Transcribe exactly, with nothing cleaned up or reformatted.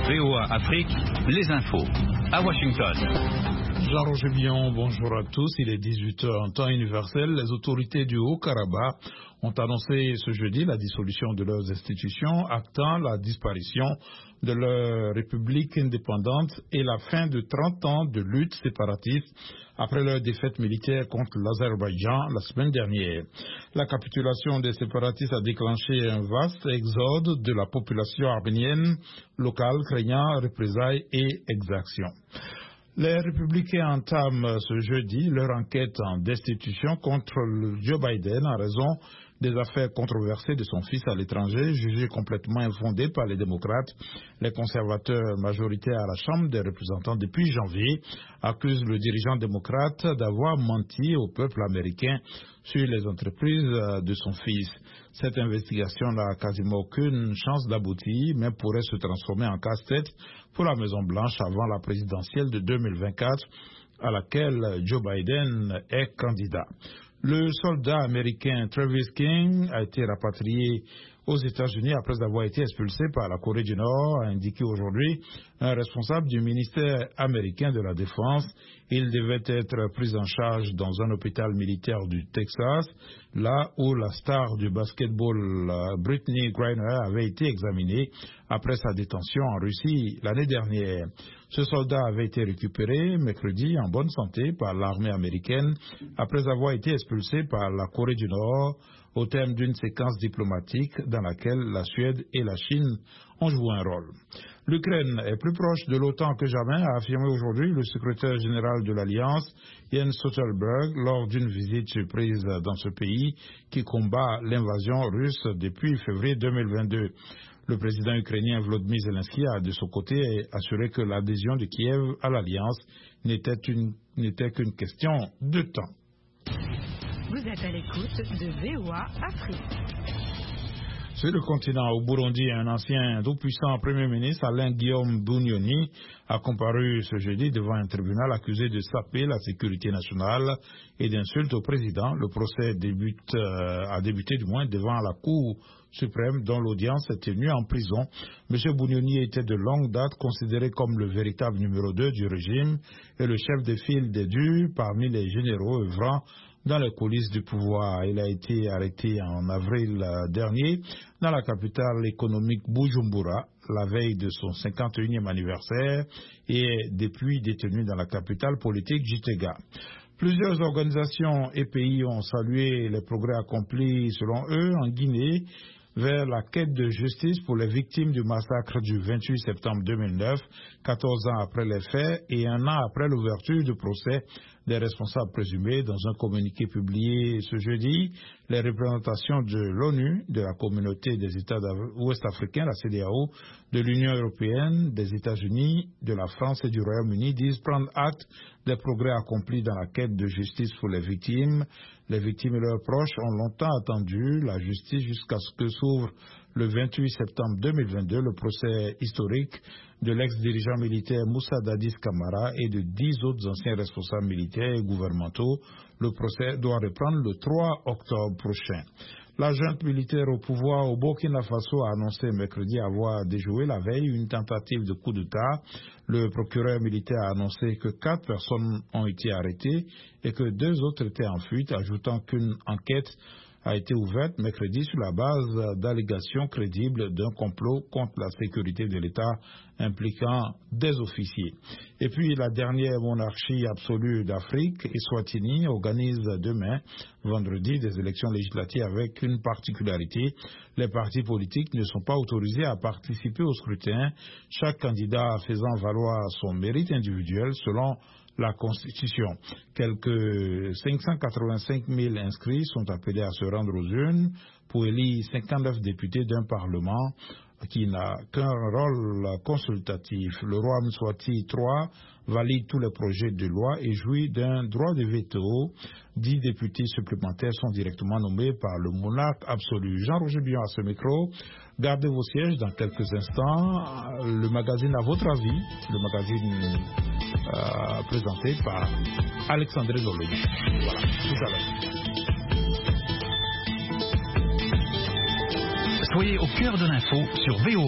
V O A Afrique, les infos. À Washington. Jean-Roger Billon, bonjour à tous. Il est dix-huit heures en temps universel. Les autorités du Haut-Karabakh ont annoncé ce jeudi la dissolution de leurs institutions, actant la disparition de leur république indépendante et la fin de trente ans de lutte séparatiste après leur défaite militaire contre l'Azerbaïdjan la semaine dernière. La capitulation des séparatistes a déclenché un vaste exode de la population arménienne locale craignant représailles et exactions. Les Républicains entament ce jeudi leur enquête en destitution contre Joe Biden en raison des affaires controversées de son fils à l'étranger, jugées complètement infondées par les démocrates. Les conservateurs majoritaires à la Chambre des représentants depuis janvier accusent le dirigeant démocrate d'avoir menti au peuple américain sur les entreprises de son fils. Cette investigation n'a quasiment aucune chance d'aboutir, mais pourrait se transformer en casse-tête pour la Maison-Blanche avant la présidentielle de deux mille vingt-quatre, à laquelle Joe Biden est candidat. Le soldat américain Travis King a été rapatrié aux États-Unis après avoir été expulsé par la Corée du Nord, a indiqué aujourd'hui un responsable du ministère américain de la Défense. Il devait être pris en charge dans un hôpital militaire du Texas, là où la star du basketball Brittney Griner avait été examinée après sa détention en Russie l'année dernière. Ce soldat avait été récupéré mercredi en bonne santé par l'armée américaine après avoir été expulsé par la Corée du Nord au terme d'une séquence diplomatique dans laquelle la Suède et la Chine ont joué un rôle. L'Ukraine est plus proche de l'OTAN que jamais, a affirmé aujourd'hui le secrétaire général de l'Alliance, Jens Stoltenberg, lors d'une visite surprise dans ce pays qui combat l'invasion russe depuis février deux mille vingt-deux. Le président ukrainien Volodymyr Zelensky a de son côté assuré que l'adhésion de Kiev à l'Alliance n'était une, n'était qu'une question de temps. Vous êtes à l'écoute de V O A Afrique. Sur le continent, au Burundi, un ancien tout-puissant Premier ministre, Alain Guillaume Bunyoni, a comparu ce jeudi devant un tribunal accusé de saper la sécurité nationale et d'insulte au président. Le procès débute, euh, a débuté du moins devant la Cour suprême dont l'audience est tenue en prison. M. Bunyoni était de longue date considéré comme le véritable numéro deux du régime et le chef de file des durs parmi les généraux œuvrant dans les coulisses du pouvoir. Il a été arrêté en avril dernier dans la capitale économique Bujumbura, la veille de son cinquante et unième anniversaire, et est depuis détenu dans la capitale politique Gitega. Plusieurs organisations et pays ont salué les progrès accomplis, selon eux, en Guinée, vers la quête de justice pour les victimes du massacre du vingt-huit septembre deux mille neuf, quatorze ans après les faits et un an après l'ouverture du procès des responsables présumés. Dans un communiqué publié ce jeudi, les représentations de l'ONU, de la communauté des États ouest-africains, la C D A O, de l'Union européenne, des États-Unis, de la France et du Royaume-Uni disent prendre acte des progrès accomplis dans la quête de justice pour les victimes. Les victimes et leurs proches ont longtemps attendu la justice jusqu'à ce que s'ouvre le vingt-huit septembre deux mille vingt-deux le procès historique de l'ex-dirigeant militaire Moussa Dadis Camara et de dix autres anciens responsables militaires et gouvernementaux. Le procès doit reprendre le trois octobre prochain. La junte militaire au pouvoir au Burkina Faso a annoncé mercredi avoir déjoué la veille une tentative de coup d'État. Le procureur militaire a annoncé que quatre personnes ont été arrêtées et que deux autres étaient en fuite, ajoutant qu'une enquête a été ouverte mercredi sur la base d'allégations crédibles d'un complot contre la sécurité de l'État impliquant des officiers. Et puis la dernière monarchie absolue d'Afrique, Eswatini, organise demain, vendredi, des élections législatives avec une particularité. Les partis politiques ne sont pas autorisés à participer au scrutin, chaque candidat faisant valoir son mérite individuel selon la Constitution. Quelques cinq cent quatre-vingt-cinq mille inscrits sont appelés à se rendre aux urnes pour élire cinquante-neuf députés d'un Parlement qui n'a qu'un rôle consultatif. Le roi Mswati trois valide tous les projets de loi et jouit d'un droit de veto. Dix députés supplémentaires sont directement nommés par le monarque absolu. Jean-Roger Billon à ce micro. Gardez vos sièges dans quelques instants. Le magazine à votre avis, le magazine euh, présenté par Alexandre Zolé. Voilà, tout à l'heure. Soyez au cœur de l'info sur V O A.